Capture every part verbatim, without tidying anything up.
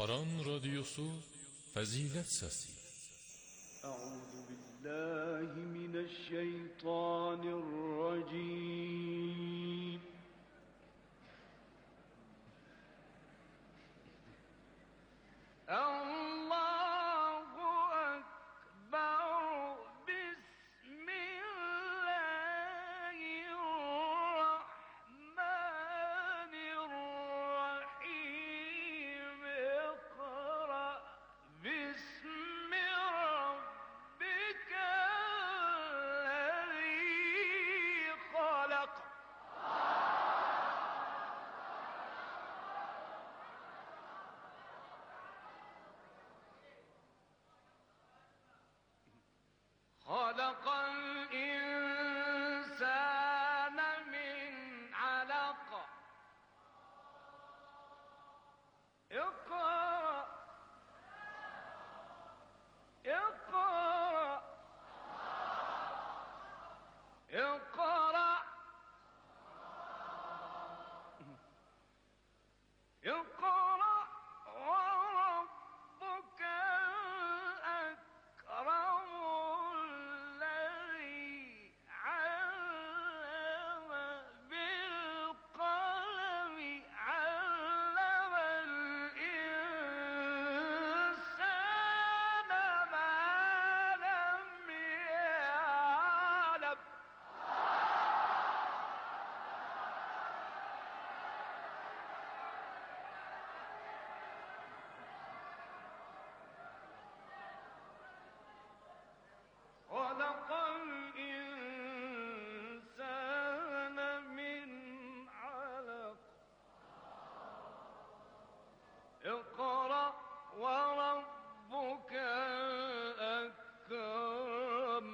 Aran Radyosu Fazilet Sesi. Euzu billahi mineşşeytanirracim. Allahu Ekber. خلق الإنسان من علق اقرأ اقرأ اقرأ اقرأ وربك الأكرم خلق الإنسان من علق اقرأ وربك الأكرم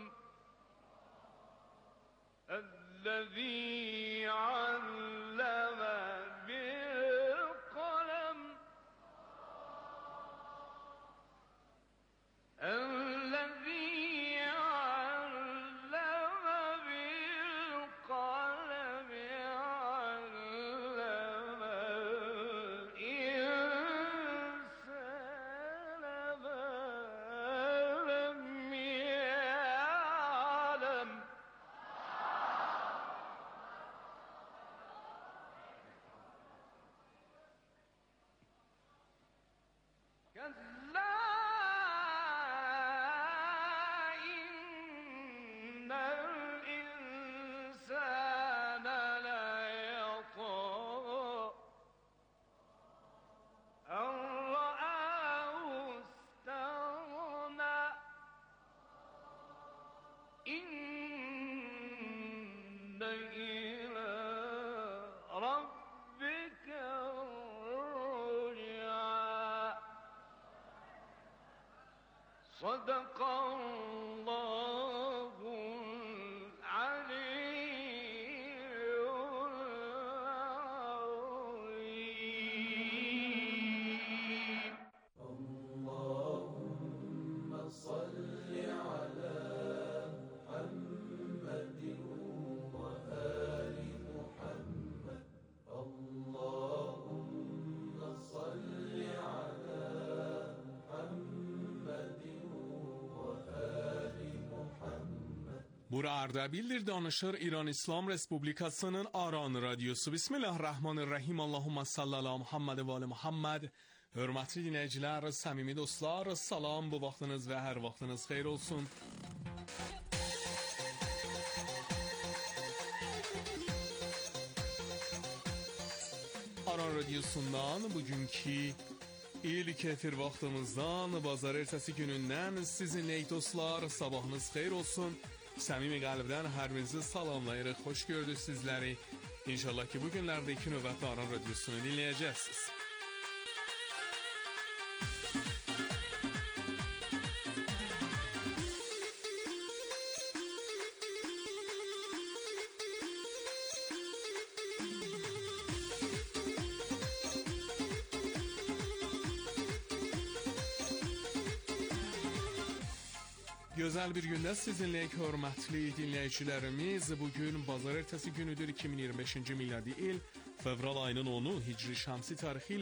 الذي علم بالقلم الذي كلا إن الإنسان ليطغى أن رآه استغنى إن إلى ربك صدق الله العلي العظيم. اللهم صل على محمد وآل محمد. اللهم صل على محمد. Bura Ardabildir danışır İran İslam Respublikasının Aran Radyosu. Bismillahirrahmanirrahim. Allahumma salli ala Muhammed ve ali Muhammed. Hörmətli dinləyicilər, səmimi dostlar, salam, bu vaxtınız və hər vaxtınız xeyir olsun. Aran Radyosundan bugünkü İlk efir vaxtımızdan bazar ertəsi günündən sizinləyik dostlar, sabahınız xeyir olsun. Səmimi qəlbdən hər birinizi salamlayırıq, xoş gördük sizləri. İnşallah ki bu günlərdə iki növbətli Aran Radyosunu dinləyəcəksiniz. Gözəl bir gündə sizinləyik, hörmətli dinləyicilərimiz. Bugün bazar ertəsi günüdür, iki min iyirmi beşinci miladi il fevral ayının onu Hicri Şəmsi tarixi ilə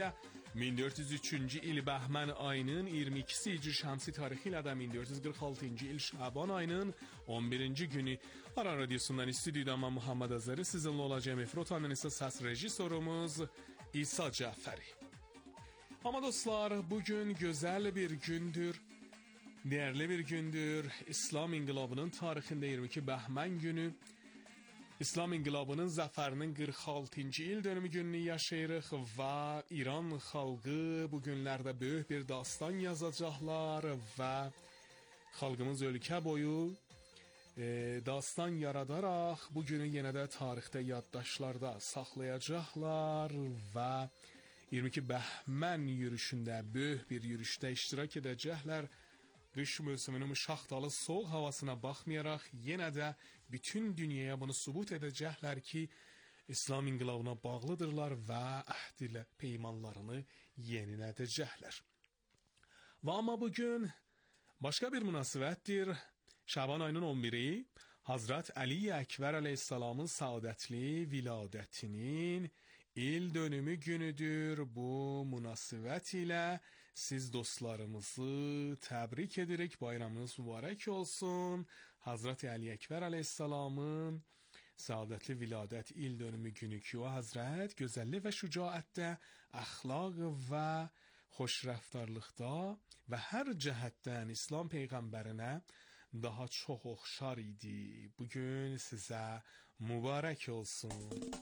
min dörd yüz üçüncü il Bəhmən ayının iyirmi ikisi Hicri Şəmsi tarixi ilə də min dörd yüz qırx altıncı il Şaban ayının on birinci günü Aran Radiosundan istüdyodan mən Muhammed Azəri sizinlə olacağım. Efir otağının isə səs rejissorumuz İsa Cəfəri. Amma dostlar, bugün gözəl bir gündür, değerli bir gündür. İslam İnqilabının tarixində iyirmi iki Bəhmən günü, İslam İnqilabının zəfərinin qırx altıncı il dönümü gününü yaşayırıq və İran xalqı bu günlərdə böyük bir dastan yazacaqlar və xalqımız ölkə boyu e, dastan yaradaraq bu günü yenə də tarixdə yaddaşlarda saxlayacaqlar və iyirmi iki Bəhmən yürüşündə, böyük bir yürüşdə iştirak edəcəklər. Qış mövsümünün şaxtalı soğuk havasına baxmayaraq yenə də bütün dünyaya bunu sübut edəcəklər ki, İslam İnqilabına bağlıdırlar və əhd ilə peymanlarını yenilədəcəklər. Və amma bugün başqa bir münasibətdir. Şaban ayının on biri Hazret Ali Əkbər əleyhissalamın saadətli viladətinin il dönümü günüdür. Bu münasibət ilə siz dostlarımızı təbrik edirik. Bayramınız mübarək olsun. Hazreti Ali Əkbər əleyhissalamın saadətli viladət il dönümü günü ki, o Hazret gözəllik və şücaətdə, əxlaq və xoşrəftarlıqda və hər cəhətdən İslam peyğəmbərinə daha çox oxşar idi. Bugün sizə mübarək olsun.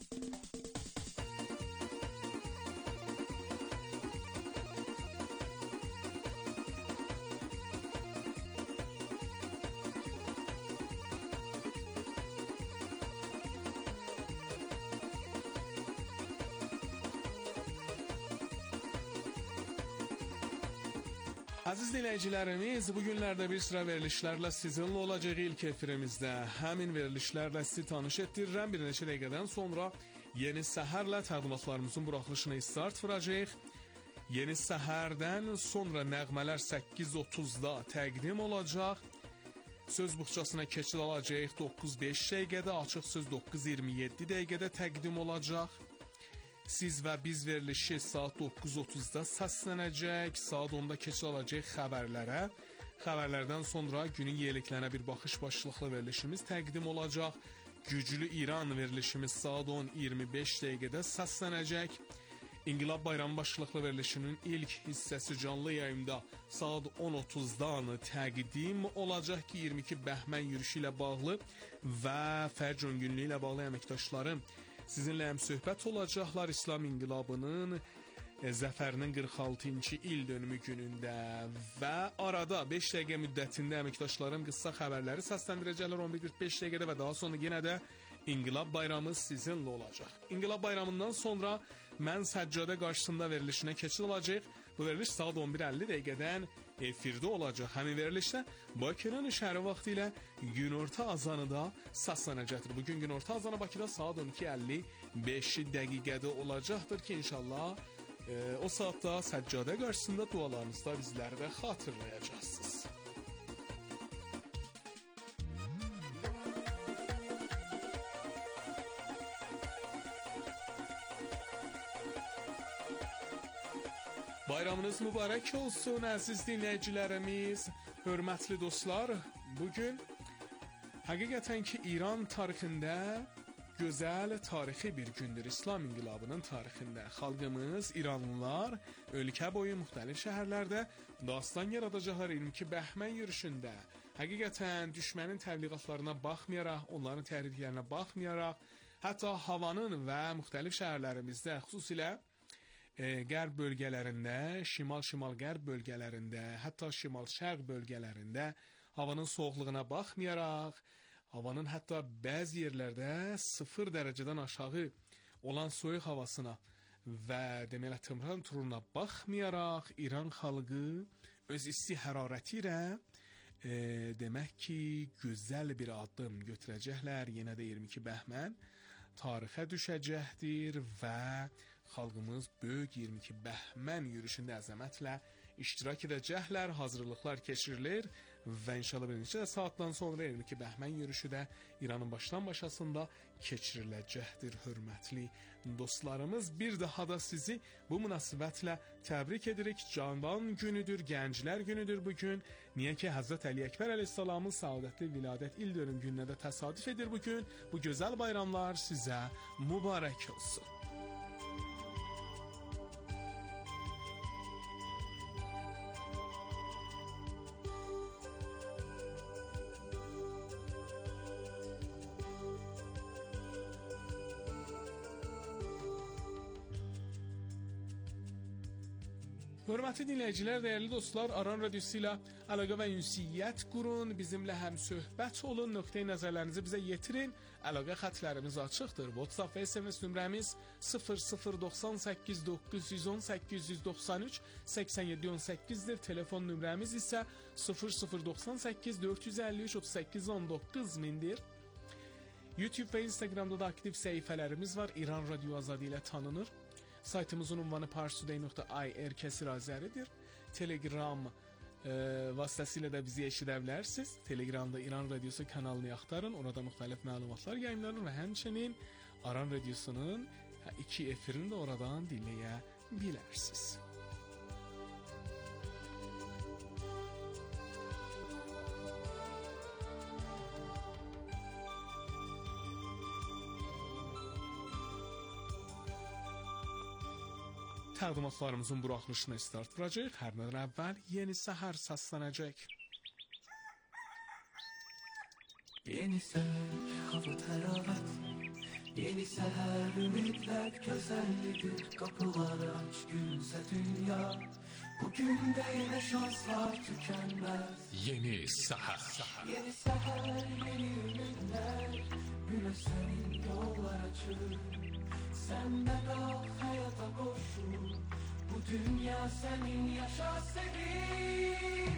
Aziz dinləyicilərimiz, bugünlərdə bir sıra verilişlərlə sizinlə olacaq ilk efirimizdə. Həmin verilişlərlə sizi tanış etdirirəm. Bir neçə dəqiqədən sonra Yeni Səhərlə təqdimatlarımızın buraxılışına start vuracaq. Yeni Səhərdən sonra nəğmələr səkkiz otuzda təqdim olacaq. Söz buxçasına keçid alacaq doqquz beş dəqiqədə, açıq söz doqquz iyirmi yeddi dəqiqədə təqdim olacaq. Siz və biz verilişi saat doqquz otuzda səslənəcək, saat onda keçid alacaq xəbərlərə. Xəbərlərdən sonra günün yeniliklərinə bir baxış başlıqlı verilişimiz təqdim olacaq. Güclü İran verilişimiz saat on iyirmi beş dəqiqədə səslənəcək. İnqilab Bayramı başlıqlı verilişinin ilk hissəsi canlı yayımda saat on otuzdan təqdim olacaq ki, iyirmi iki Bəhmən yürüşü ilə bağlı və Fəcr günlüyü ilə bağlı əməkdaşlarım sizinlə həm söhbət olacaqlar İslam İnqilabının e, zəfərinin qırx altıncı il dönümü günündə və arada beş dəqiqə müddətində əməkdaşlarım qısa xəbərləri səsləndirəcəklər on bir qırx beş dəqiqədə və daha sonra yenə də İnqilab Bayramı sizinlə olacaq. İnqilab Bayramından sonra mən Səccadə qarşısında verilişinə keçid olacaq. Bu veriliş saat on bir əlli dəqiqədən efirdə olacaq. Həmin verilişdə Bakının şəhəri vaxtı ilə günorta azanı da səslənəcəkdir. Bugün günorta azanı Bakıda saat on iki əlli beş dəqiqədə olacaqdır ki, inşallah e, o saatda Səccadə qarşısında dualarınızda bizləri də xatırlayacaqsınız. Bayramınız mübarək olsun əziz dinləyicilərimiz, hörmətli dostlar. Bugün həqiqətən ki İran tarixində gözəl tarixi bir gündür. İslam İnqilabının tarixində xalqımız, İranlılar ölkə boyu müxtəlif şəhərlərdə dastan yaradacaqlar iyirmi iki Bəhmən yürüşündə. Həqiqətən düşmənin təbliğatlarına baxmayaraq, onların təhriklərinə baxmayaraq, hətta havanın və müxtəlif şəhərlərimizdə, xüsusilə E, qərb bölgələrində, şimal-şimal-qərb bölgələrində, hətta şimal-şərq bölgələrində havanın soğuqluğuna baxmayaraq, havanın hətta bəzi yerlərdə sıfır dərəcədən aşağı olan soyuq havasına və deməli temperaturuna baxmayaraq İran xalqı öz isti hərarəti ilə e, demək ki, gözəl bir addım götürəcəklər. Yenə də iyirmi iki Bəhmən tarixə düşəcəkdir və xalqımız böyük iyirmi iki Bəhmən yürüşündə əzəmətlə iştirak edəcəklər, hazırlıqlar keçirilir və inşallah bir neçə saatdan sonra iyirmi iki bəhmən yürüşü də İranın başdan başasında keçiriləcəkdir, hörmətli dostlarımız. Bir daha da sizi bu münasibətlə təbrik edirik. Cavan günüdür, gənclər günüdür bugün. Niyə ki, Həzrət Əli Əkbər əleyhissalamın səadətli viladət il dönüm gününə də təsadüf edir bugün. Bu gözəl bayramlar sizə mübarək olsun. Hörmətli dinləyicilər, dəyərli dostlar, Aran Radiosu ilə əlaqə və ünsiyyət qurun, bizimlə həm söhbət olun, nöqteyi nəzərlərinizi bizə yetirin. Əlaqə xətlərimiz açıqdır. WhatsApp və S M S nömrəmiz sıfır sıfır doxsan səkkiz doqquz yüz on səkkiz yüz doxsan üç səksən yeddi on səkkizdir. Telefon nömrəmiz isə sıfır sıfır doxsan səkkiz dörd yüz əlli üç otuz səkkiz on doqquz mindir. YouTube və Instagramda da aktiv səhifələrimiz var. İran Radio Azadi ilə tanınır. Saytımızın ünvanı parstoday nöqtə ir kəsir azəridir. Telegram e, vasitəsilə də bizi eşidə bilərsiniz. Telegramda İran Radiosu kanalını axtarın. Orada müxtəlif məlumatlar yayımlanır və həmçinin Aran Radiosunun iki efirini də oradan dinləyə bilərsiniz. Təqdimatlarımızın buraxılışına start vuracaq. Hər nədən əvvəl yeni səhər səslənəcək. Yeni səhər, hava təravət. Yeni səhər, ümidlər gözəllidir. Qapılar aç, gülsə dünya. Bugün də yenə şanslar tükənməz. Yeni səhər. Yeni səhər, yeni ümidlər. Günə sənin yollar açır. Sen de kal hayata koşul. Bu dünya senin, yaşa sevin.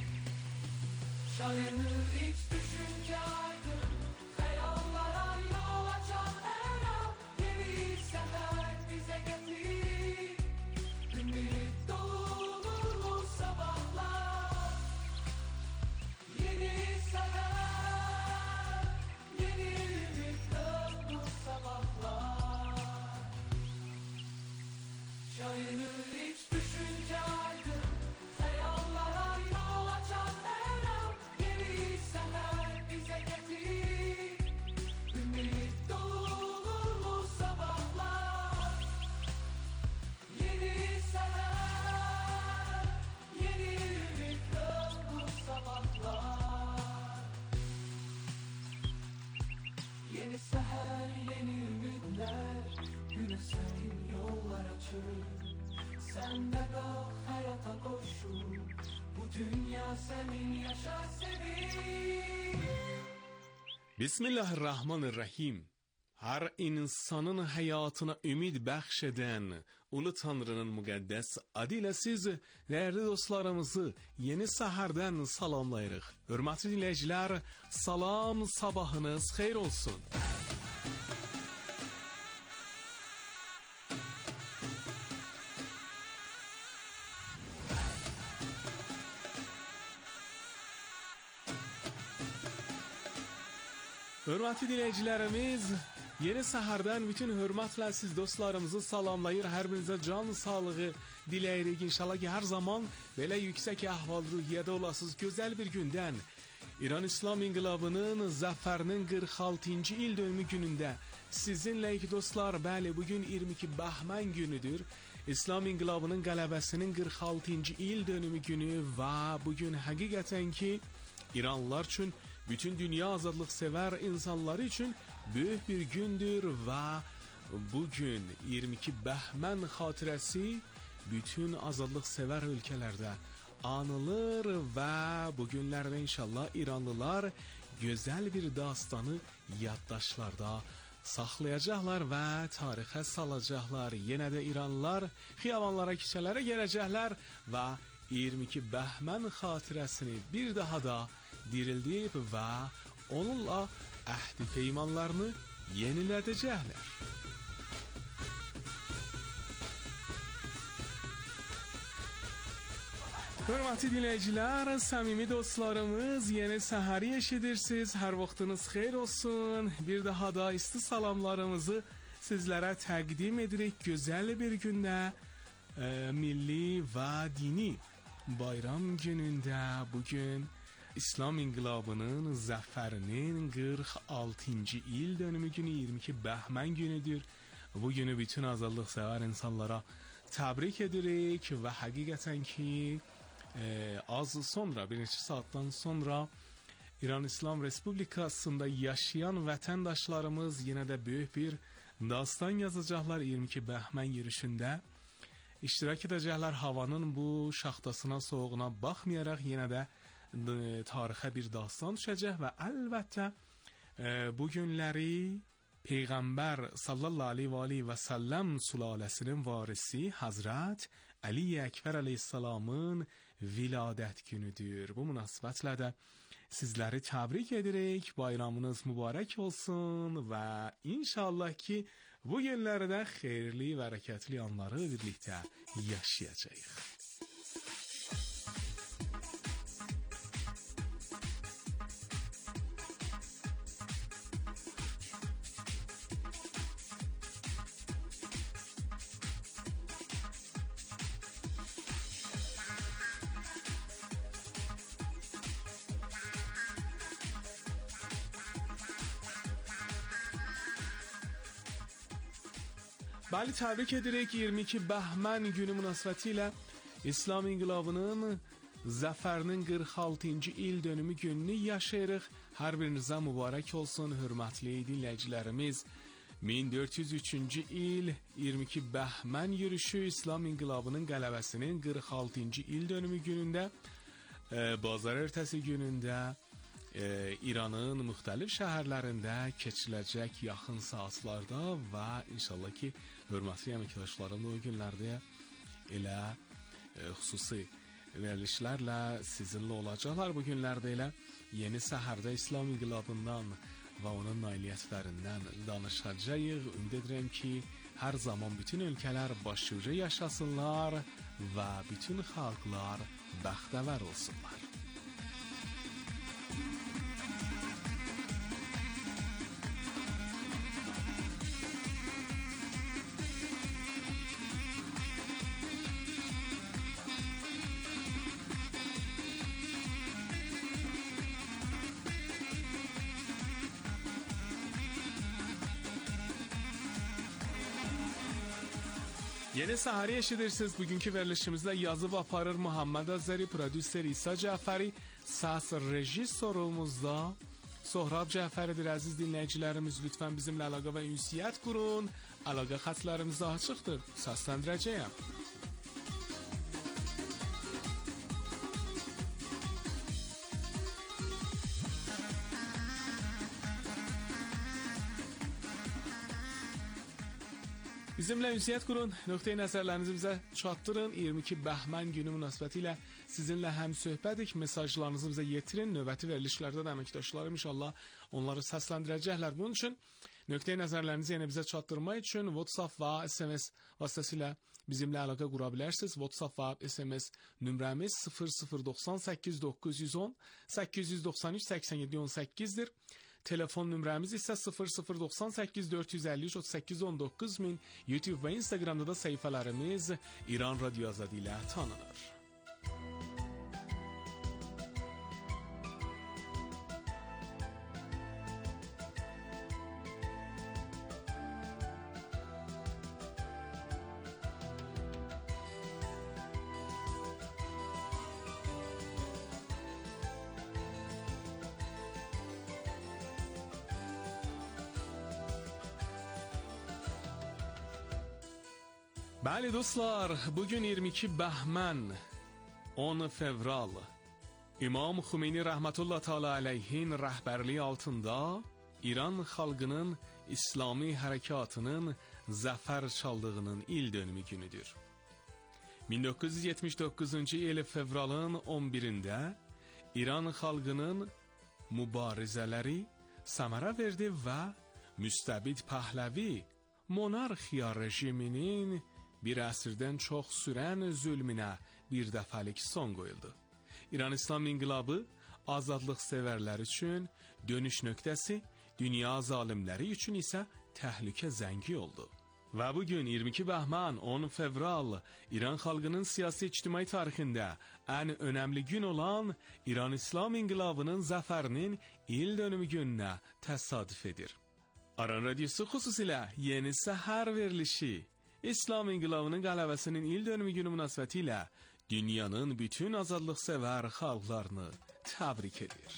Şayanır hiç düşünce aydın. Hayallara yol açan her an. Yeni seher bize getir. Ümit dolu nurlu sabahlar. Yeni seher, yeni ümit dolu sabahlar. Şayanır hiç düşünce aydın. Hayallara yol açan her an. Yeni seher bize getir. Ümit dolu nurlu sabahlar. Yeni seher, yeni ümit dolu sabahlar. Yeni seher, yeni ümitler. Güne senin yollar açır. Sen de kal hayata koşul. Bu dünya senin, yaşa sevin. Bismillahirrahmanirrahim. Hər insanın həyatına ümid bəxş edən Ulu Tanrının müqəddəs adı ilə siz, dəyərli dostlarımızı yeni səhərdən salamlayırıq. Hörmətli dinləyicilər, salam, sabahınız xeyir olsun. Hörmətli dinləyicilərimiz, yeni səhərdən bütün hörmətlə siz dostlarımızı salamlayır, hər birinizə can sağlığı diləyirik. İnşallah ki, hər zaman belə yüksək əhval-ruhiyyədə olasınız. Gözəl bir gündən, İran İslam İnqilabının zəfərinin qırx altıncı il dönümü günündə sizinləyik dostlar. Bəli, bugün iyirmi iki bəhmən günüdür. İslam İnqilabının qələbəsinin qırx altıncı il dönümü günü və bugün həqiqətən ki, İranlılar üçün, bütün dünya azadlıq sevər insanları üçün böyük bir gündür və bugün iyirmi iki bəhmən xatirəsi bütün azadlıq sevər ölkələrdə anılır və bugünlərdə inşallah İranlılar gözəl bir dastanı yaddaşlarda saxlayacaqlar və tarixə salacaqlar. Yenə də İranlılar xiyabanlara, küçələrə gələcəklər və iyirmi iki bəhmən xatirəsini bir daha da dirildib və onunla əhdi peymanlarını yenilədəcəklər. Hörmətli dinləyicilər, səmimi dostlarımız, yeni səhəri eşidirsiniz. Hər vaxtınız xeyir olsun. Bir daha da isti salamlarımızı sizlərə təqdim edirik. Gözəl bir gündə, e, milli və dini bayram günündə bugün İslam İnqilabının zəfərinin qırx altıncı il dönümü günü, iyirmi iki Bəhmən günüdür. Bu günü bütün azadlıq sevər insanlara təbrik edirik və həqiqətən ki e, az sonra, bir neçə saatdan sonra İran İslam Respublikasında yaşayan vətəndaşlarımız yenə də böyük bir dastan yazacaqlar. iyirmi iki Bəhmən yürüşündə iştirak edəcəklər. Havanın bu şaxtasına, soğuğuna baxmayaraq yenə də e, tarixə bir dastan düşəcək və əlbəttə e, bu günləri Peyğəmbər sallallahu aleyhi və aleyhi və səlləm sülaləsinin varisi Hazret Ali Əkbər əleyhissalamın viladət günüdür. Bu münasibətlə də sizləri təbrik edirik. Bayramınız mübarək olsun və inşallah ki bu günlərdə xeyirli və bərəkətli anları birlikdə yaşayacağıq. Bəli, təbrik edirik. iyirmi iki Bəhmən günü münasibətilə İslam İnqilabının zəfərinin qırx altıncı il dönümü gününü yaşayırıq. Hər birinizə mübarək olsun, hörmətli dinləyicilərimiz. min dörd yüz üçüncü il iyirmi iki Bəhmən yürüşü İslam İnqilabının qələbəsinin qırx altıncı il dönümü günündə, e, bazar ertəsi günündə e, İranın müxtəlif şəhərlərində keçiriləcək yaxın saatlarda və inşallah ki hörmətli əməkdaşlarım da o günlərdə elə e, xüsusi verilişlərlə sizinlə olacaqlar. Bu günlərdə elə yeni səhərdə İslam İnqilabından və onun nailiyyətlərindən danışacağıq. Ümid edirəm ki hər zaman bütün ölkələr başuca yaşasınlar və bütün xalqlar bəxtəvər olsunlar. Yeni səhəri eşidirsiniz. Bugünkü verilişimizdə yazıb aparır Muhammed Azəri, prodüser İsa Cəfəri, səs rejissorumuzda Sohrab Cəfəridir. Əziz dinləyicilərimiz, lütfən bizimlə əlaqə və ünsiyyət qurun. Əlaqə xətlərimiz açıqdır. Səsləndirəcəyəm. Bizimlə ünsiyyət qurun, nöqteyi nəzərlərinizi bizə çatdırın. iyirmi iki Bəhmən günü münasibətilə sizinlə həm söhbədik, mesajlarınızı bizə yetirin. Növbəti verilişlərdə də əməkdaşlarım inşallah onları səsləndirəcəklər. Bunun üçün nöqteyi nəzərlərinizi yenə bizə çatdırmaq üçün WhatsApp və S M S vasitəsilə bizimlə əlaqə qura bilərsiniz. WhatsApp və S M S nömrəmiz sıfır sıfır doxsan səkkiz doqquz yüz on səkkiz yüz doxsan üç səksən yeddi on səkkizdir. Telefon nömrəmiz isə sıfır sıfır doxsan səkkiz dörd yüz əlli üç otuz səkkiz on doqquz min. YouTube və Instagramda da səhifələrimiz İran Radio Azadi ilə tanınır. Bəli dostlar, bugün iyirmi iki Bəhmən, on fevral, İmam Xümeyni rəhmətullah təala əleyhin rəhbərliyi altında İran xalqının İslami hərəkatının zəfər çaldığının il dönümü günüdür. min doqquz yüz yetmiş doqquzuncu il fevralın on birində İran xalqının mübarizələri səmərə verdi və müstəbid Pəhləvi monarxiya rejiminin bir əsrdən çox sürən zülmünə bir dəfəlik son qoyuldu. İran İslam İnqilabı azadlıq sevərlər üçün dönüş nöqtəsi, dünya zalimləri üçün isə təhlükə zəngi oldu. Və bugün iyirmi iki bəhman on fevral İran xalqının siyasi ictimai tarixində ən önəmli gün olan İran İslam İnqilabının zəfərinin il dönümü gününə təsadüf edir. Aran Radyosu xüsusilə yeni səhər verilişi İslam İnqilabının qələbəsinin il dönümü günü münasibəti ilə dünyanın bütün azadlıq sevər xalqlarını təbrik edir.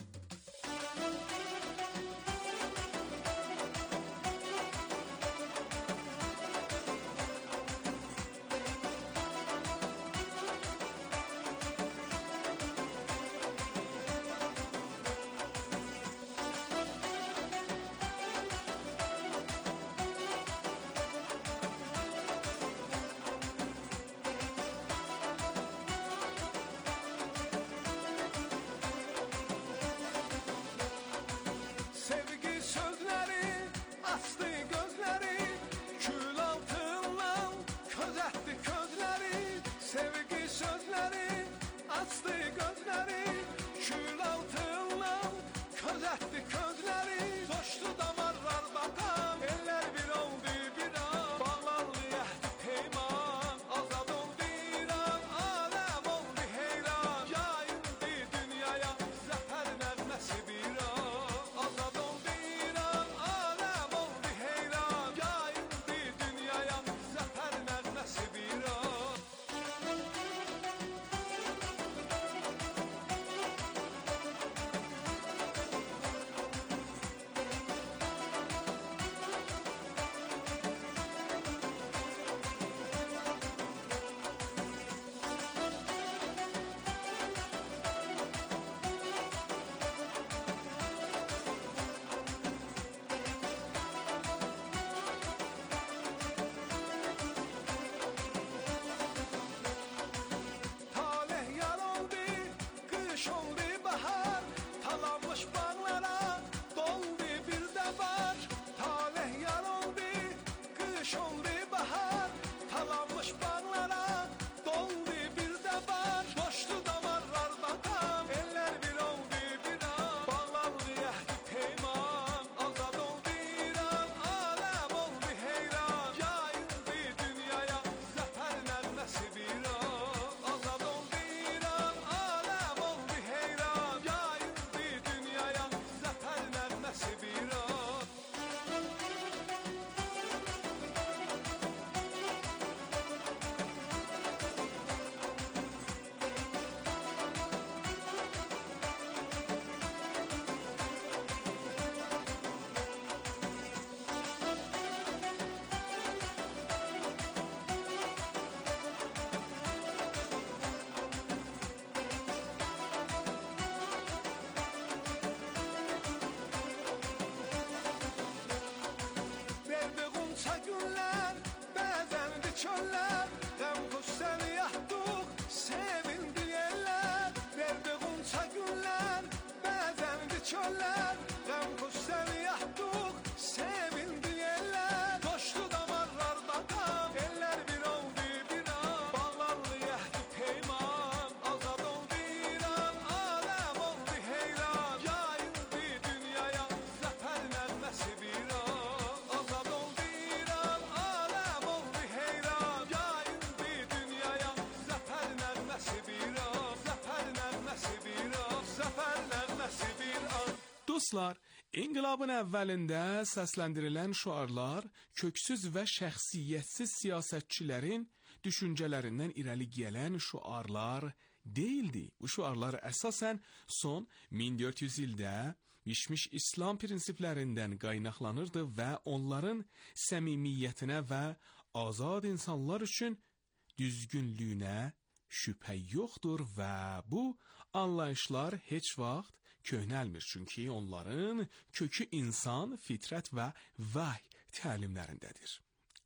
Dostlar, İnqilabın əvvəlində səsləndirilən şüarlar köksüz və şəxsiyyətsiz siyasətçilərin düşüncələrindən irəli gələn şüarlar deyildi. Bu şüarlar əsasən son min dörd yüz ildə pişmiş İslam prinsiplərindən qaynaqlanırdı və onların səmimiyyətinə və azad insanlar üçün düzgünlüyünə şübhə yoxdur və bu anlayışlar heç vaxt köhnəlmir, çünki onların kökü insan, fitrət və vəhy təlimlərindədir.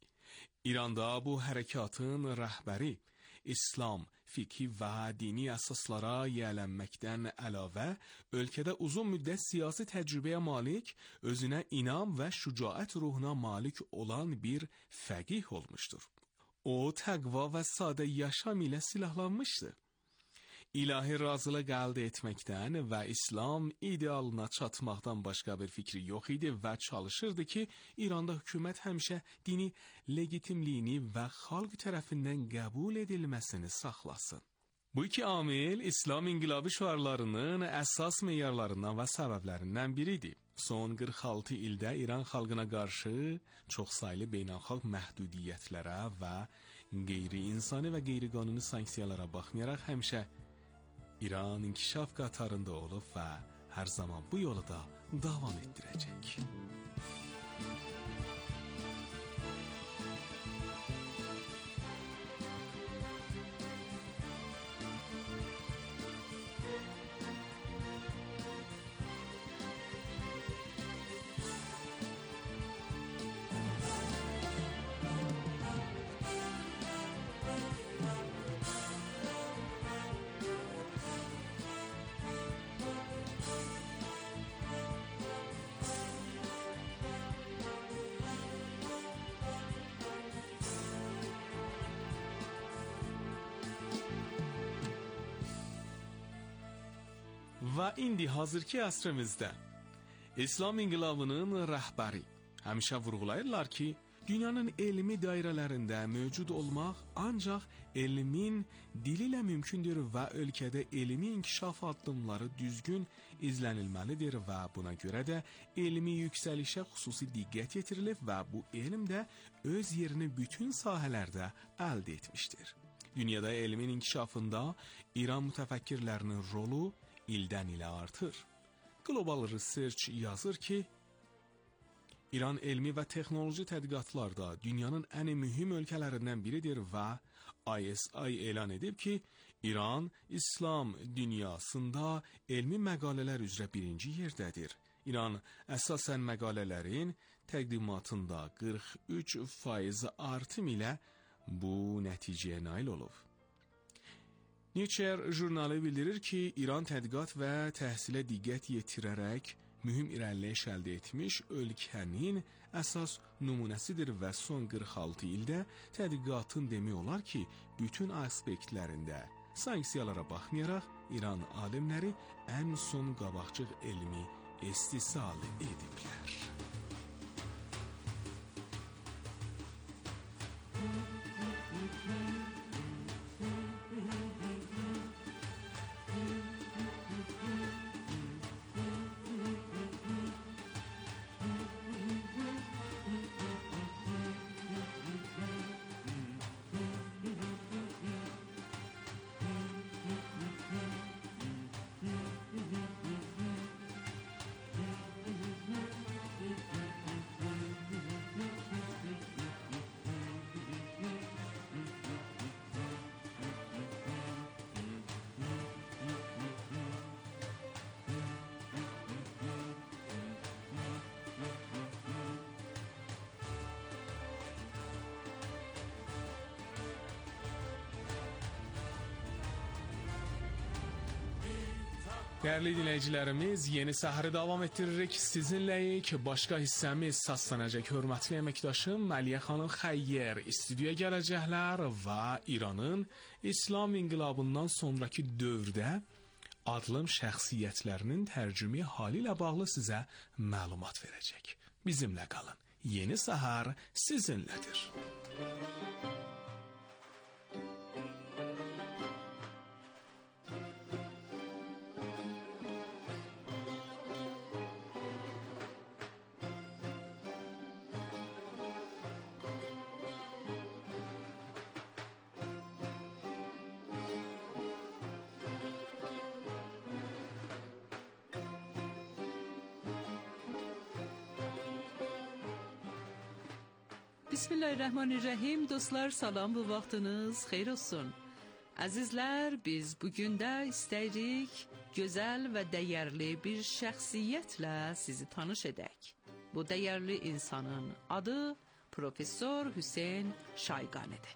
İranda bu hərəkatın rəhbəri İslam, fiqhi və dini əsaslara yiyələnməkdən əlavə, ölkədə uzun müddət siyasi təcrübəyə malik, özünə inam və şücaət ruhuna malik olan bir fəqih olmuşdur. o təqva və sadə yaşam ilə silahlanmışdı. İlahi razılıq əldə etməkdən və İslam idealına çatmaqdan başqa bir fikri yox idi və çalışırdı ki, İranda hökumət həmişə dini legitimliyini və xalq tərəfindən qəbul edilməsini saxlasın. Bu iki amil İslam inqilabı şüarlarının əsas meyarlarından və səbəblərindən biridir. Son qırx altı ildə İran xalqına qarşı çoxsaylı beynəlxalq məhdudiyyətlərə və qeyri-insani və qeyri-qanuni sanksiyalara baxmayaraq həmişə İran inkişaf qatarında olub və hər zaman bu yolu da davam etdirəcək. Və indi hazırki əsrimizdə İslam inqilabının rəhbəri həmişə vurğulayırlar ki, dünyanın elmi dairələrində mövcud olmaq ancaq elmin dili ilə mümkündür və ölkədə elmi inkişaf addımları düzgün izlənilməlidir və buna görə də elmi yüksəlişə xüsusi diqqət yetirilib və bu elm də öz yerini bütün sahələrdə əldə etmişdir. Dünyada elmin inkişafında İran mütəfəkkirlərinin rolu ildən ilə artır. Global Research yazır ki, İran elmi və texnoloji tədqiqatlarda dünyanın ən mühüm ölkələrindən biridir və I S I elan edib ki, İran İslam dünyasında elmi məqalələr üzrə birinci yerdədir. İran əsasən məqalələrin təqdimatında qırx üç faiz artım ilə bu nəticəyə nail olub. Nature jurnalı bildirir ki, İran tədqiqat və təhsilə diqqət yetirərək mühüm irəliləyiş əldə etmiş ölkənin əsas nümunəsidir və son qırx altı ildə tədqiqatın demək olar ki, bütün aspektlərində sanksiyalara baxmayaraq İran alimləri ən son qabaqcıl elmi istisal ediblər. Dəyərli dinləyicilərimiz, yeni səhəri davam etdiririk sizinləyik. Başqa hissəmiz səslənəcək. Hörmətli əməkdaşım Məliyə xanım Xəyyər studiyoya gələcəklər və İranın İslam inqilabından sonraki dövrdə adlım şəxsiyyətlərinin tərcümi hali ilə bağlı sizə məlumat verəcək. Bizimlə qalın. Yeni səhər sizinlədir. Bismillahirrahmanirrahim. Dostlar, salam, bu vaxtınız xeyir olsun. Əzizlər, biz bugün də istəyirik gözəl və dəyərli bir şəxsiyyətlə sizi tanış edək. Bu dəyərli insanın adı Professor Hüseyn Şayqanidir.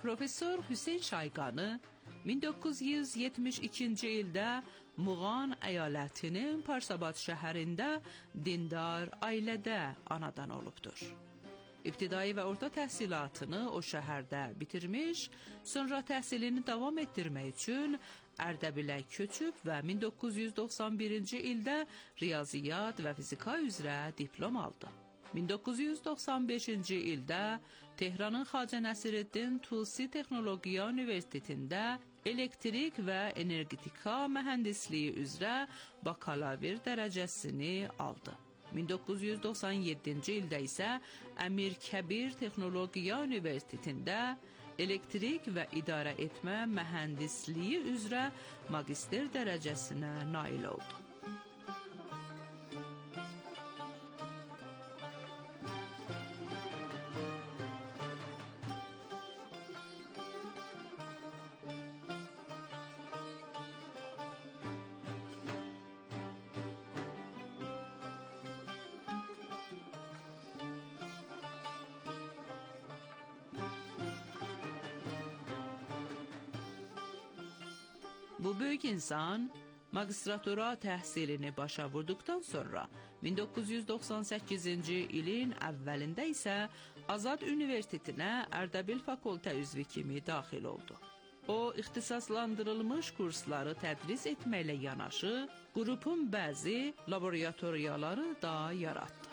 Professor Hüseyn Şayqanı min doqquz yüz yetmiş ikinci ildə Muğan əyalətinin Parsabad şəhərində dindar ailədə anadan olubdur. İbtidai və orta təhsilatını o şəhərdə bitirmiş, sonra təhsilini davam etdirmək üçün Ərdəbilə köçüb və min doqquz yüz doxsan birinci ildə riyaziyyat və fizika üzrə diplom aldı. min doqquz yüz doxsan beşinci ildə Tehranın Xacə Nəsireddin Tusi Texnologiya Universitetində elektrik və energetika mühəndisliyi üzrə bakalavr dərəcəsini aldı. min doqquz yüz doxsan yeddinci ildə isə Əmir Kəbir Texnologiya Universitetində elektrik və idarə etmə mühəndisliyi üzrə magistr dərəcəsinə nail oldu. Bu böyük insan magistratura təhsilini başa vurduqdan sonra min doqquz yüz doxsan səkkizinci ilin əvvəlində isə Azad Universitetinə Ərdəbil fakültə üzvü kimi daxil oldu. O, ixtisaslandırılmış kursları tədris etməklə yanaşı, qrupun bəzi laboratoriyaları da yaratdı.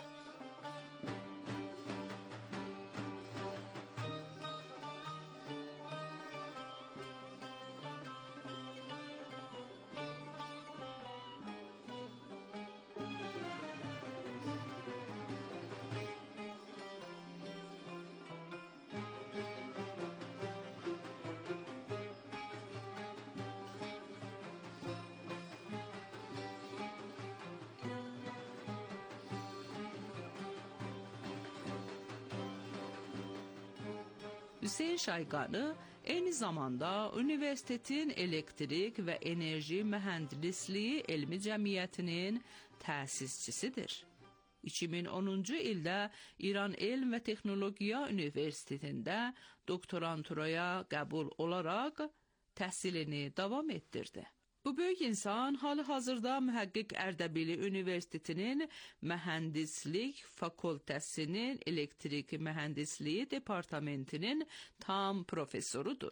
Hüseyn Şayqanı eyni zamanda universitetin elektrik və enerji mühəndisliyi elmi cəmiyyətinin təsisçisidir. iki min onuncu ildə İran Elm və Texnologiya Universitetində doktoranturaya qəbul olaraq təhsilini davam etdirdi. Bu böyük insan hal-hazırda mühəqqiq Ərdəbili Universitetinin Mühəndislik Fakültəsinin Elektrik Mühəndisliyi Departamentinin tam professorudur.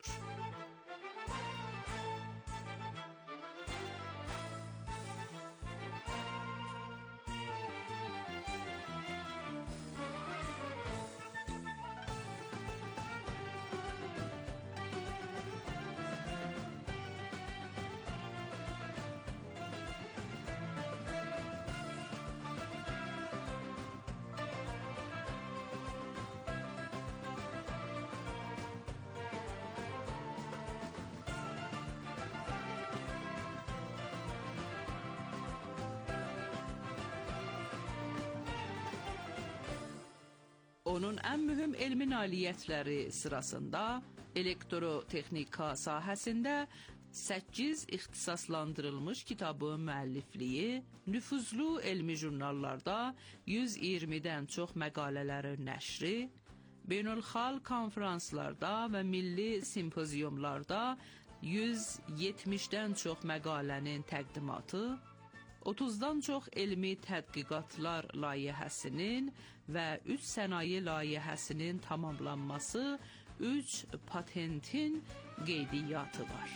Onun ən mühüm elmi nailiyyətləri sırasında elektrotexnika sahəsində səkkiz ixtisaslandırılmış kitabın müəllifliyi, nüfuzlu elmi jurnallarda yüz iyirmidən çox məqalələrin nəşri, beynəlxalq konferanslarda və milli simpoziumlarda yüz yetmişdən çox məqalənin təqdimatı, otuzdan çox elmi tədqiqatlar layihəsinin və üç sənaye layihəsinin tamamlanması, üç patentin qeydiyyatı var.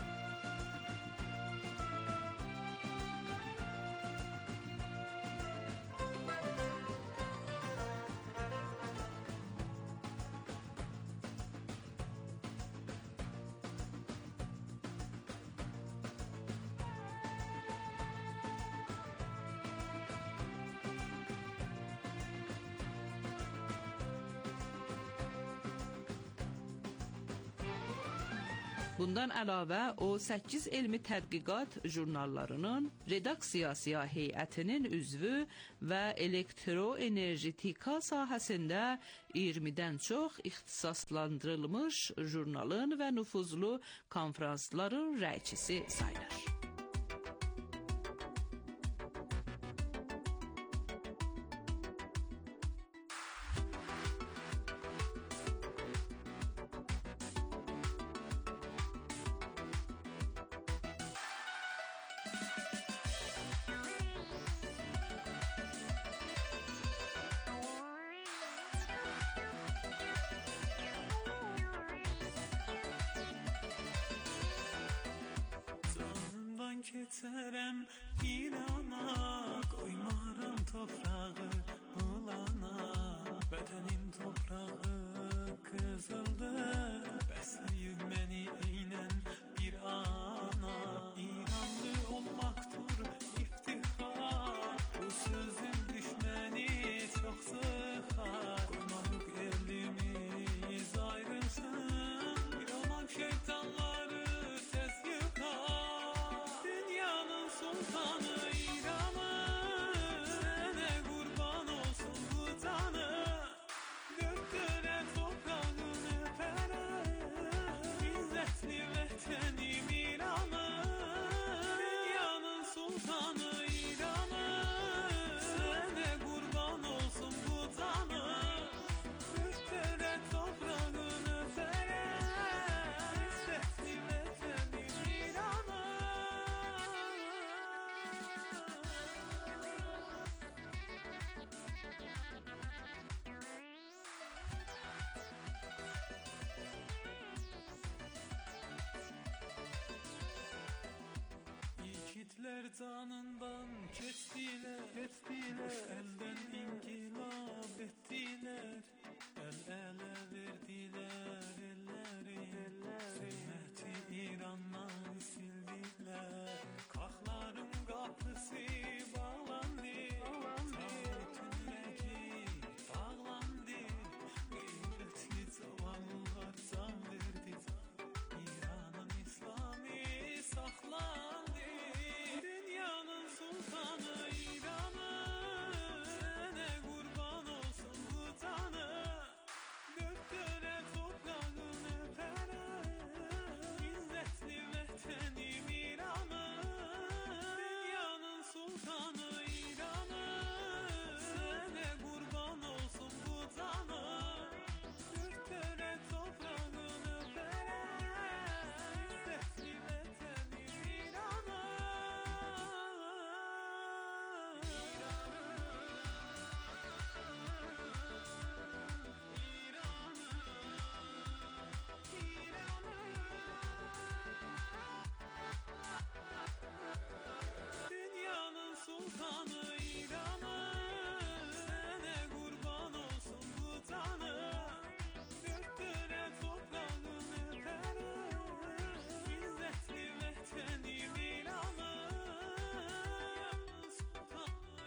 Bundan əlavə o səkkiz elmi tədqiqat jurnallarının redaksiyası heyətinin üzvü və elektroenergetika sahəsində iyirmidən çox ixtisaslandırılmış jurnalın və nüfuzlu konferansların rəiçisi sayılır. geçərəm İrana, qoymaram toprağı bulana. Vətənin toprağı qızıldır, bəsləyib məni eynən bir ana. İranlı olmaqdır iftixar, bu sözün düşməni çox sıxar. Qoymalık elimiz ayrılsın, bir olan şeytanları tez yıkar. Dünyanın sultanı İran'ı, sənə qurban olsun bu canı. Göktürə toprağını öpərəm, İzzətli vətənim İran'ı. Dünyanın sultanı İran'ı, sənə qurban olsun bu canı. Göktürə toprağını öpərəm, İzzətli vətənim İran'ı. Yiğitler canından keçtiler, keçtiler. Elden inkılap ettiler, el ele verdiler elleri, zülmeti İran'dan sildiler. Kalkların kapısı bağlandı, tağutun rəki bağlandı. Qeyrətli cavanlar can verdi, İran'ın İslamı saxlandı. Dünyanın sultanı İran'ı, sənə qurban olsun bu canı. Göktürə toprağını öpərəm, İzzətli vətənim İran'ı. Dünyanın sultanı İran'ı, sənə qurban olsun bu canı. Göktürə toprağını öpərəm, İzzətli vətənim İran'ı. Dünyanın sultanı İran'ı, sənə qurban olsun bu canı. Göktürə toprağını öpərəm, İzzətli vətənim İran'ı. Sultanı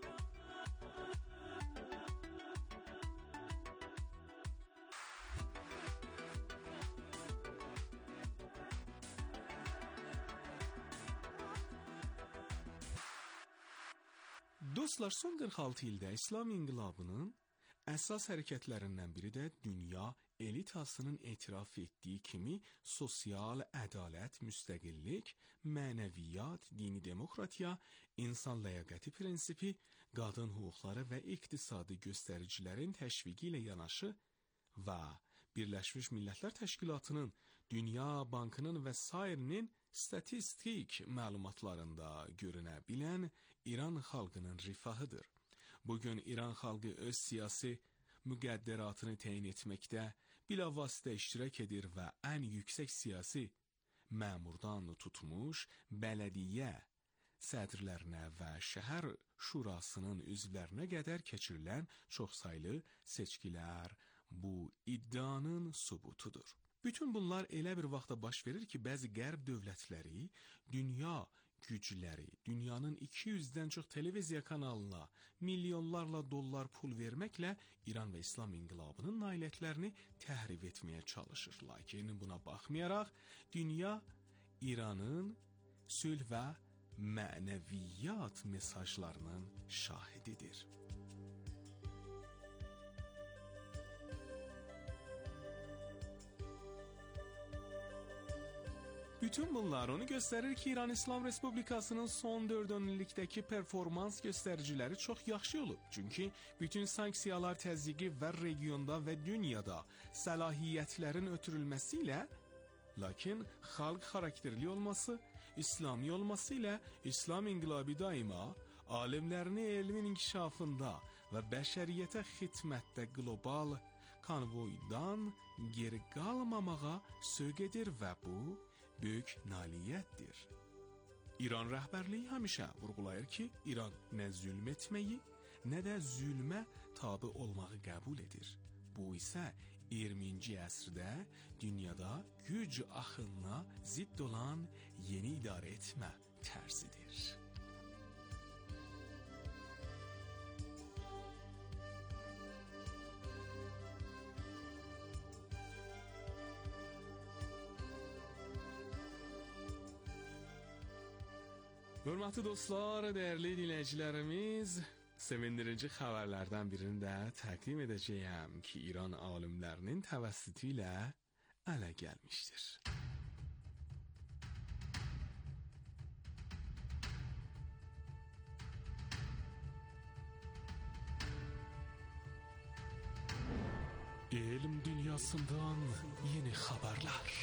Dostlar, son qırx altı ildə İslam inqilabının əsas hərəkətlərindən biri də dünya elitasının etiraf etdiyi kimi sosial ədalət, müstəqillik, mənəviyyat, dini demokratiya, insan ləyaqəti prinsipi, qadın hüquqları və iqtisadi göstəricilərin təşviqi ilə yanaşı və Birləşmiş Millətlər Təşkilatının, Dünya Bankının və sairinin statistik məlumatlarında görünə bilən İran xalqının rifahıdır. Bugün İran xalqı öz siyasi müqəddəratını təyin etməkdə bilavasitə iştirak edir və ən yüksək siyasi məmurdan tutmuş bələdiyyə sədrlərinə və şəhər şurasının üzvlərinə qədər keçirilən çoxsaylı seçkilər bu iddianın sübutudur. Bütün bunlar elə bir vaxtda baş verir ki, bəzi qərb dövlətləri, dünya gücləri, dünyanın iki yüzdən çox televiziya kanalına milyonlarla dollar pul verməklə İran və İslam inqilabının nailiyyətlərini təhrif etməyə çalışır. Lakin buna baxmayaraq, dünya İranın sülh və mənəviyyat mesajlarının şahididir. Bütün bunlar onu göstərir ki, İran İslam Respublikasının son dörd illikdəki performans göstəriciləri çox yaxşı olub. Çünki bütün sanksiyalar təzyiqi və regionda və dünyada səlahiyyətlərin ötürülməsi ilə, lakin xalq xarakterli olması, İslami olması ilə İslam inqilabı daima alimlərini elmin inkişafında və bəşəriyyətə xidmətdə qlobal konvoydan geri qalmamağa sövq edir və bu böyük nailiyyətdir. İran rəhbərliyi həmişə vurğulayır ki, İran nə zülm etməyi, nə də zülmə tabe olmağı qəbul edir. Bu isə iyirminci əsrdə dünyada güc axınına zidd olan yeni idarə etmə tərzidir. Hörmətli dostlar, dəyərli dinləyicilərimiz, sevindirici xəbərlərdən birini də təqdim edəcəyəm ki, İran alimlərinin təvəssütü ilə ələ gəlmişdir. Elm dünyasından yeni xəbərlər.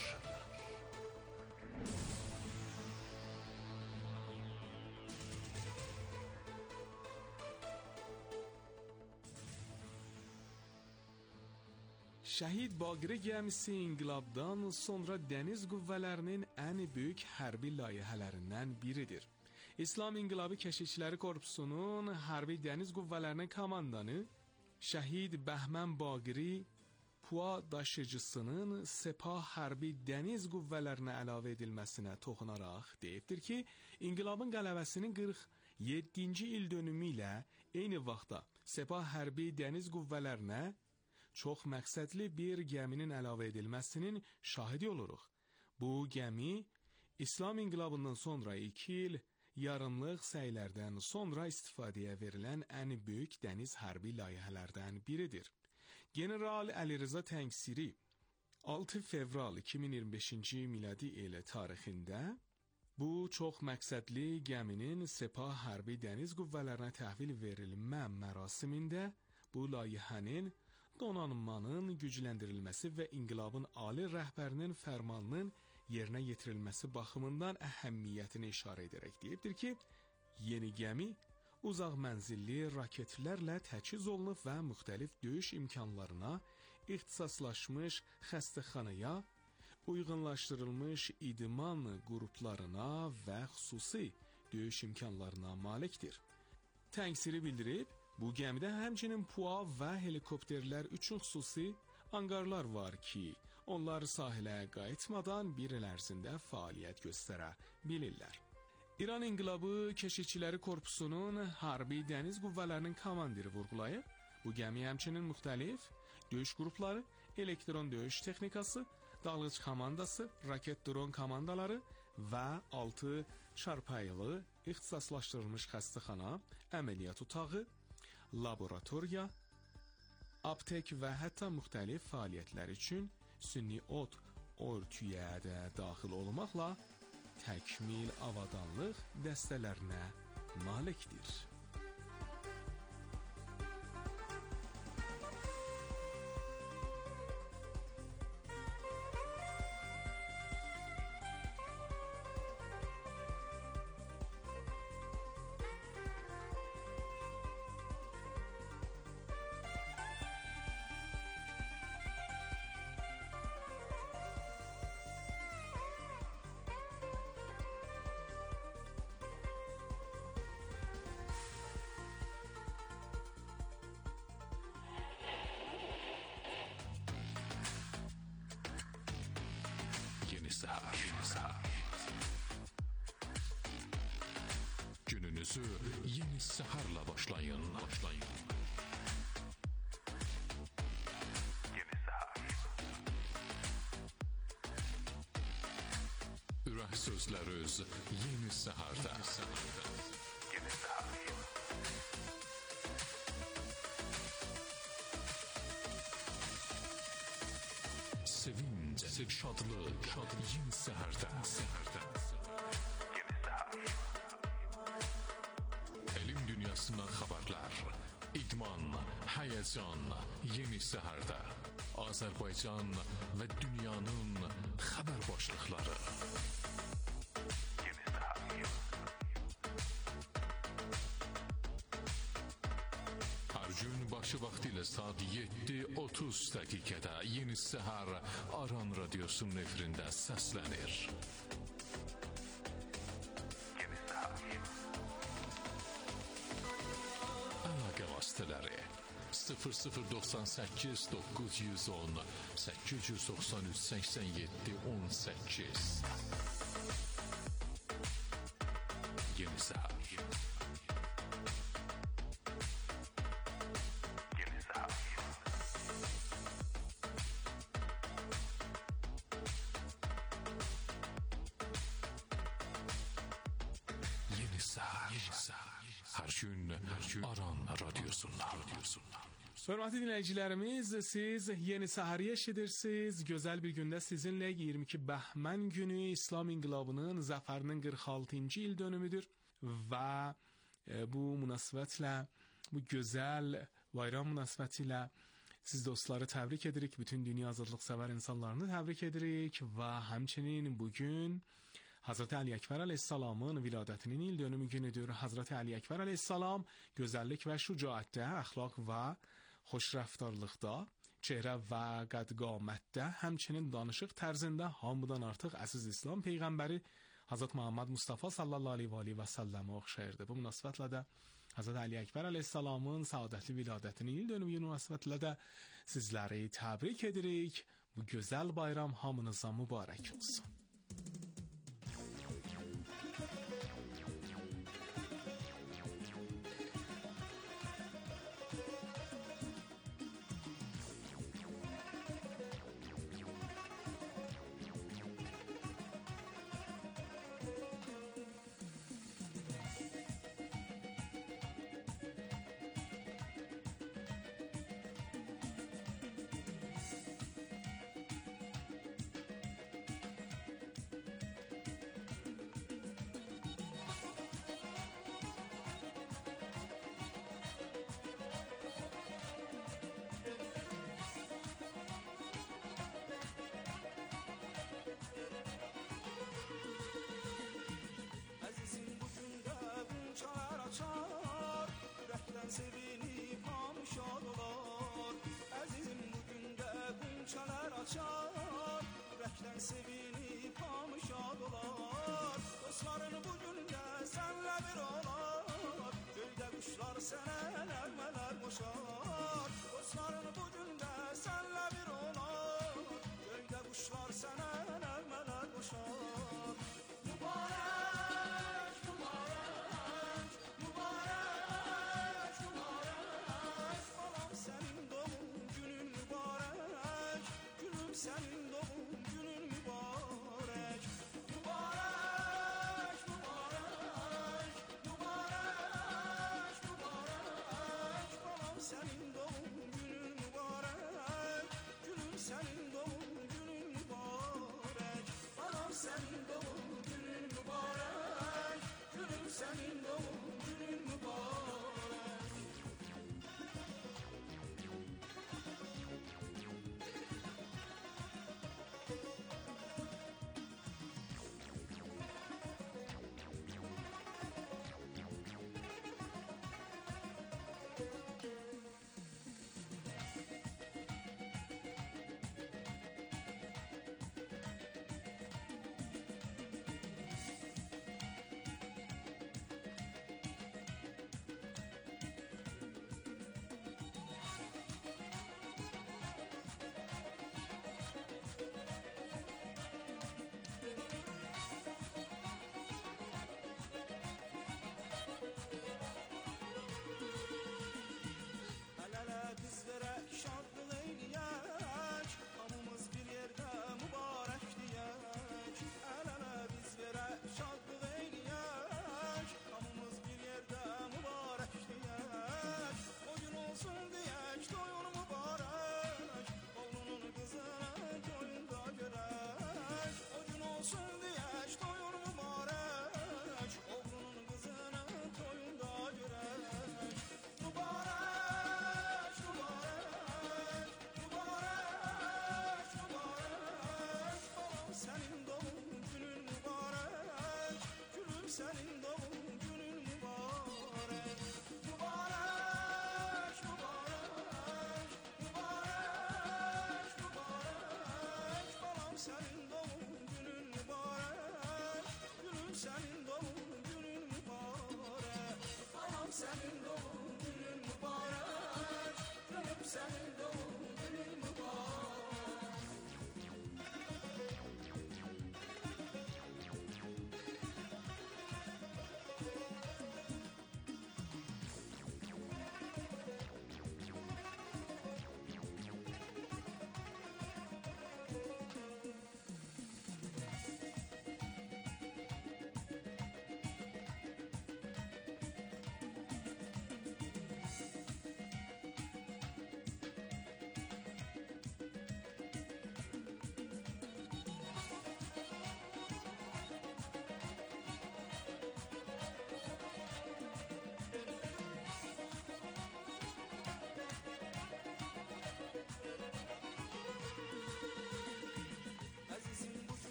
Şəhid Baqir gəmisi inqilabdan sonra dəniz qüvvələrinin ən böyük hərbi layihələrindən biridir. İslam İnqilabı Keşikçiləri Korpusunun hərbi dəniz qüvvələrinin komandanı Şəhid Bəhmən Baqiri Pua daşıyıcısının Sepah hərbi dəniz qüvvələrinə əlavə edilməsinə toxunaraq deyibdir ki, inqilabın qələbəsinin qırx yeddinci il dönümü ilə eyni vaxtda Sepah hərbi dəniz qüvvələrinə çox məqsədli bir gəminin əlavə edilməsinin şahidi oluruq. Bu gəmi İslam İnqilabından sonra iki il yarımlıq səylərdən sonra istifadəyə verilən ən böyük dəniz hərbi layihələrdən biridir. General Əli Rıza Təngsiri altı fevral iki min iyirmi beşinci miladi il tarixində bu çox məqsədli gəminin Sepah hərbi dəniz qüvvələrinə təhvil verilmə mərasimində bu layihənin donanmanın gücləndirilməsi və inqilabın ali rəhbərinin fərmanının yerinə yetirilməsi baxımından əhəmiyyətini işarə edərək deyibdir ki, yeni gəmi uzaq mənzilli raketlərlə təchiz olunub və müxtəlif döyüş imkanlarına, ixtisaslaşmış xəstəxanaya, uyğunlaşdırılmış idman qruplarına və xüsusi döyüş imkanlarına malikdir. Təngsiri bildirib, bu gəmidə həmçinin PUA və helikopterlər üçün xüsusi anqarlar var ki, onlar sahilə qayıtmadan bir il ərzində fəaliyyət göstərə bilirlər. İran İnqilabı Keşikçiləri Korpusunun hərbi dəniz qüvvələrinin komandiri vurğulayıb, bu gəmi həmçinin müxtəlif döyüş qrupları, elektron döyüş texnikası, dalğıc komandası, raket dron komandaları və altı çarpayılı ixtisaslaşdırılmış xəstəxana, əməliyyat otağı, laboratoriya, aptek və hətta müxtəlif fəaliyyətlər üçün sünni ot örtüyə də daxil olmaqla təkmil avadanlıq dəstələrinə malikdir. Gününüzü yeni seherle başlayın. başlayın. Yeni seher. Ürək sözləriniz yeni seherdə. Yeni seher. Sevinç, şadlıq, şadlıq yeni seherdə. Seherdə. Dünyasından xəbərlər, idman, həyəcan, yeni səhərdə, Azərbaycan və dünyanın xəbər başlıqları. Yeni səhər. Hər gün başı vaxtı ilə saat yeddi otuz dəqiqədə Yeni Səhər Aran Radiosunun efirində səslənir. sıfır sıfır doxsan səkkiz doqquz yüz on səkkiz yüz doxsan üç səksən yeddi on səkkiz. Yeni Səhər. Yeni Səhər. Yeni Səhər. Hər gün, hər gün Aran radiosundan. radiosundan. Hörmətli dinləyicilərimiz, siz Yeni Səhəri eşidirsiniz. Gözəl bir gündə sizinlə iyirmi iki Bəhmən günü İslam İnqilabının zəfərinin qırx altıncı il dönümüdür və e, bu münasibətlə, bu gözəl bayram münasibətilə siz dostları təbrik edirik. Bütün dünya azadlıq sevər insanlarını təbrik edirik və həmçinin bugün Hazreti Ali Ekber Aleyhisselam'ın viladətinin il dönümü günüdür. Hazreti Ali Ekber Aleyhisselam gözəllik və şücaətdə, əxlaq və xoşrəftarlıqda, çehrə və qədqamətdə, həmçinin danışıq tərzində hamıdan artıq əziz İslam Peyğəmbəri Hazret Muhammed Mustafa sallallahu aleyhi və səlləmə oxşayırdı. Bu münasibətlə də Hazreti Ali Ekber Aleyhisselam'ın saadətli viladətinin il dönümü münasibətlə də sizləri təbrik edirik. Bu gözəl bayram hamınıza mübarək olsun. Sevinip hamşad olar. Əzizim bugün də qunçalar açar. Ürəkdən sevinip hamşad olar. Dostların bugün də sənlə bir olar. Göydə quşlar sənə nəğmələr qoşar. Dostların bugün də sənlə bir olar. Göydə quşlar sənə nəğmələr qoşar. Mübarək, mübarək, mübarək, mübarək. Balam sənin doğum günün mübarək. Gülüm sənin doğum günün mübarək. Mübarək, mübarək, mübarək, mübarək. Balam sənin doğum günün mübarək. Gülüm sənin doğum günün mübarək. Balam sənin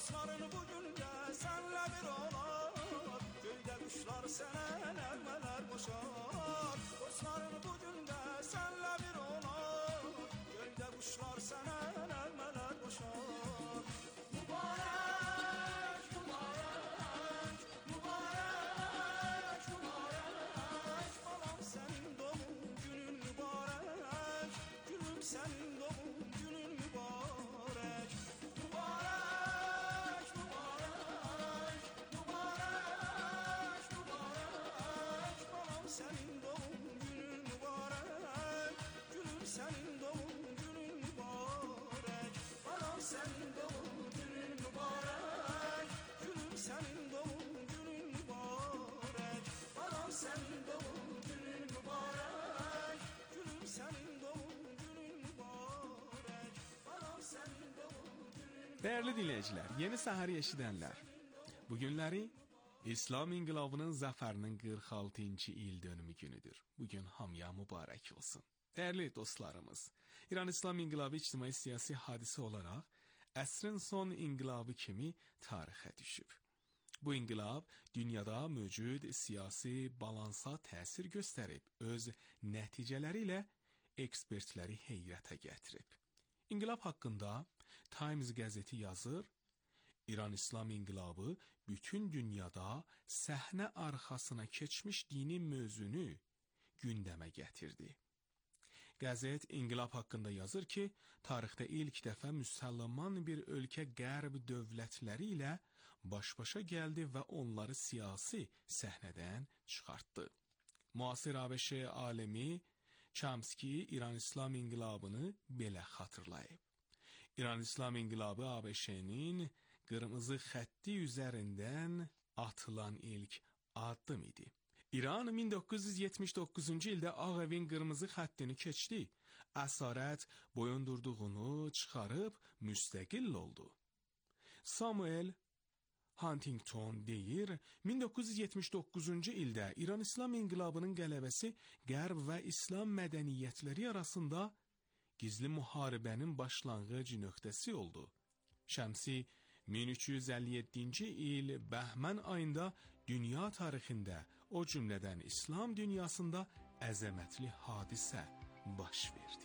Dostların bugün de senle bir olar, göyde kuşlar sana nəğmələr boşar. Dostların bugün de senle bir olar, göyde kuşlar sana nəğmələr boşar. Mübarək, mübarək, mübarək, mübarək, balam senin doğum günün mübarək, gülüm senin doğum günün mübarək. Mübarək, mübarək, mübarək, mübarək, balam senin doğum günün mübarək, gülüm senin doğum günün mübarək. Balam senin doğum günün mübarək, gülüm senin doğum günün mübarək. Balam senin doğum günün mübarək, gülüm senin doğum günün mübarək. Balam senin doğum günün. Değerli dinleyiciler, yeni səhəri eşidənlər, bu günləri İslam İnqilabının zəfərinin qırx altıncı il dönümü günüdür. Bugün hamıya mübarək olsun. Değerli dostlarımız, İran İslam İnqilabı ictimai siyasi hadisə olaraq əsrin son inqilabı kimi tarixə düşüb. Bu inqilab dünyada mövcud siyasi balansa təsir göstərib, öz nəticələri ilə ekspertləri heyrətə gətirib. İnqilab haqqında Times qəzeti yazır, İran İslam İnqilabı bütün dünyada səhnə arxasına keçmiş dini mövzunu gündəmə gətirdi. Qəzet inqilab haqqında yazır ki, tarixdə ilk dəfə müsəlman bir ölkə qərb dövlətləri ilə baş-başa gəldi və onları siyasi səhnədən çıxartdı. Müasir ABŞ alimi Chomsky İran İslam İnqilabını belə xatırlayıb. İran İslam İnqilabı ABŞ-nin qırmızı xətti üzərindən atılan ilk addım idi. İran min doqquz yüz yetmiş doqquzuncu ildə Ağ Evin qırmızı xəttini keçdi. Əsarət boyundurduğunu çıxarıb müstəqil oldu. Samuel Huntington deyir, min doqquz yüz yetmiş doqquzuncu ildə İran İslam İnqilabının qələbəsi Qərb və İslam mədəniyyətləri arasında gizli müharibənin başlanğıc nöqtəsi oldu. Şəmsi min üç yüz əlli yeddinci il Bəhmən ayında dünya tarixində, o cümlədən İslam dünyasında əzəmətli hadisə baş verdi.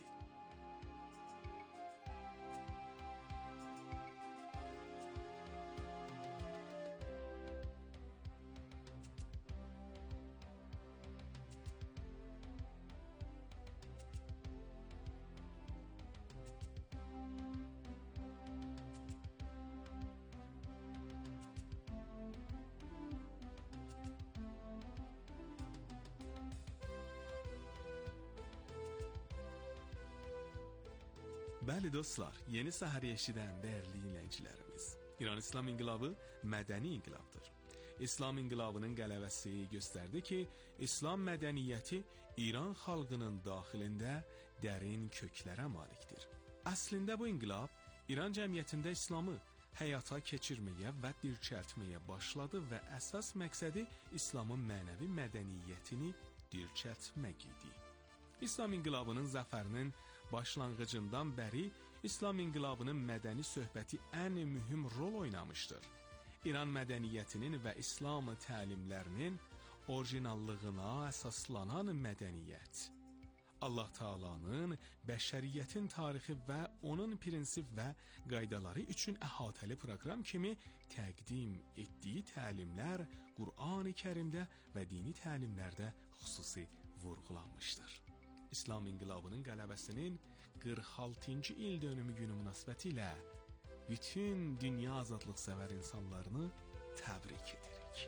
Bəli dostlar, yeni səhəri eşidən dəyərli dinləyicilərimiz, İran İslam İnqilabı mədəni inqilabdır. İslam İnqilabının qələbəsi göstərdi ki, İslam mədəniyyəti İran xalqının daxilində dərin köklərə malikdir. Əslində bu inqilab İran cəmiyyətində İslamı həyata keçirməyə və dirçəltməyə başladı və əsas məqsədi İslamın mənəvi mədəniyyətini dirçəltmək idi. İslam İnqilabının zəfərinin başlanğıcından bəri İslam İnqilabının mədəni söhbəti ən mühüm rol oynamışdır. İran mədəniyyətinin və İslam təlimlərinin orijinallığına əsaslanan mədəniyyət. Allah Taala'nın bəşəriyyətin tarixi və onun prinsip və qaydaları üçün əhatəli proqram kimi təqdim etdiyi təlimlər Qur'an-ı Kərimdə və dini təlimlərdə xüsusi vurğulanmışdır. İslam İnqilabının qələbəsinin qırx altıncı il dönümü günü münasibətilə bütün dünya azadlıq sevər insanlarını təbrik edirik.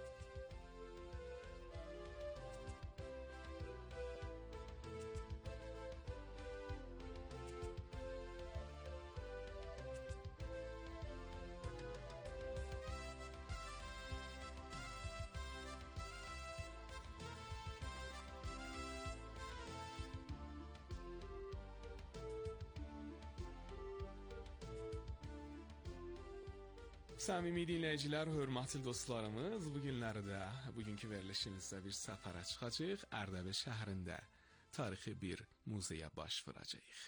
Səmimi dinləyicilər, hörmətli dostlarımız, bu günlərdə bugünkü verilişimizdə bir səfərə çıxacağıq. Ərdəbil şəhərində tarixi bir muzeyə baş vuracağıq.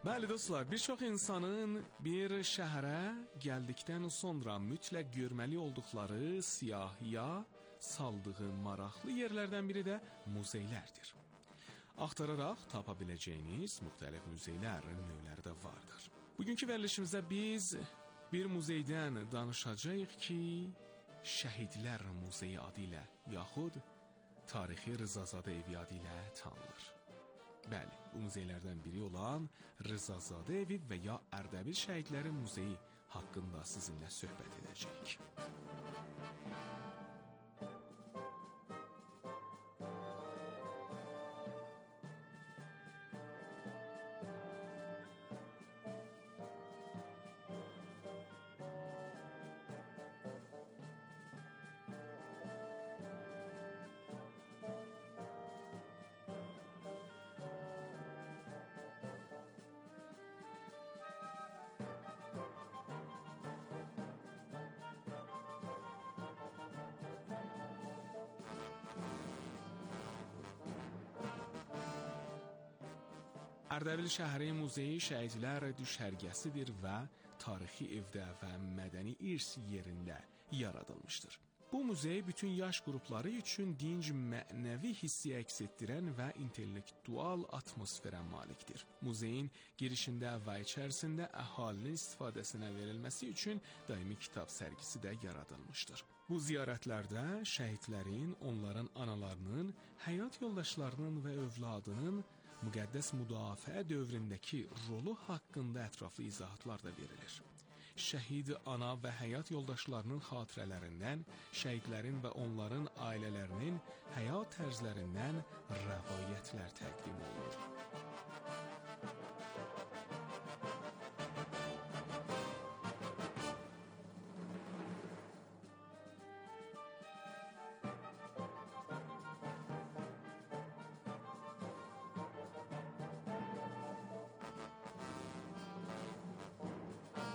Bəli dostlar, bir çox insanın bir şəhərə gəldikdən sonra mütləq görməli olduqları siyahıya saldığı maraqlı yerlərdən biri də muzeylərdir. Axtararaq tapa biləcəyiniz müxtəlif muzeylər növləri də vardır. Bugünkü verilişimizdə biz bir muzeydən danışacağıq ki, Şəhidlər Muzeyi adı ilə yaxud Tarixi Rızazadə evi adı ilə tanınır. Bəli, bu muzeylərdən biri olan Rızazadə evi və ya Ərdəbil Şəhidləri Muzeyi haqqında sizinlə söhbət edəcəyik. Ərdəbil Şəhəri Muzeyi Şəhidlər düşərgəsidir və tarixi evdə və mədəni irs yerində yaradılmışdır. Bu muzey bütün yaş qrupları üçün dinc mənəvi hissi əks etdirən və intellektual atmosferə malikdir. Muzeyin girişində və içərisində əhalinin istifadəsinə verilməsi üçün daimi kitab sərgisi də yaradılmışdır. Bu ziyarətlərdə şəhidlərin, onların analarının, həyat yoldaşlarının və övladının müqəddəs müdafiə dövründəki rolu haqqında ətraflı izahatlar da verilir. Şəhid ana və həyat yoldaşlarının xatirələrindən, şəhidlərin və onların ailələrinin həyat tərzlərindən rəvayətlər təqdim olunur.